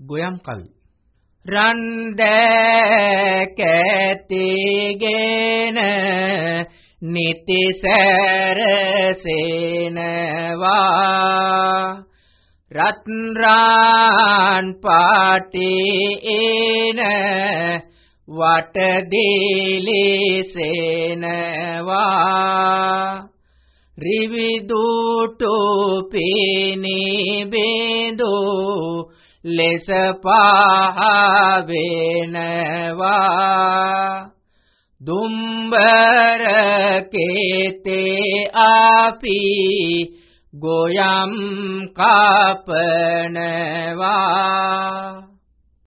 ගොයම් කවි රන්දෑ කැතිගෙන නිතිසරසේනවා රත්රාන් පාටින වටදිලිසෙනවා රිවිදුටු පිනිබිඳු ලෙස පහවෙනවා දුම්බර කේතේ අපි ගොයම් කපනවා